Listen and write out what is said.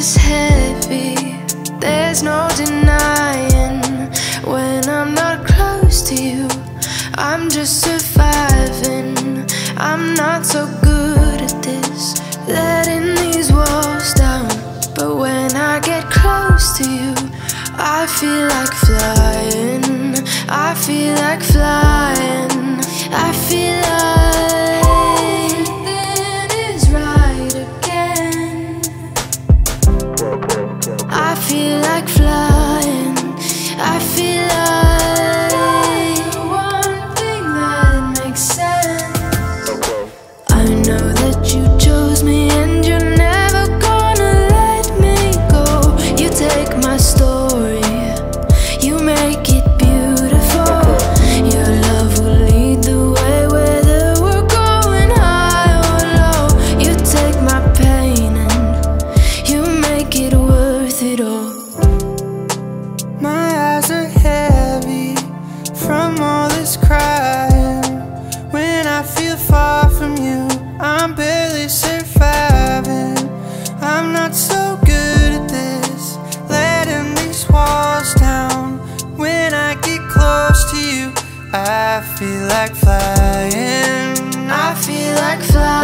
is heavy, there's no denying. When I'm not close to you, I'm just surviving. I'm not so good at this, letting these walls down. But when I get close to you, I feel like flying. I feel like flying. I feel like it is right again. I feel like flying. I feel like one thing that makes sense. I know that you chose me and you're never gonna let me go. You take my story, you make it beautiful. Your love will lead the way, whether we're going high or low. You take my pain and you make it worth it all. My eyes are heavy from all this crying. When I feel far from you, I'm barely surviving. I'm not so good at this, letting these walls down. When I get close to you, I feel like flying. I feel like flying.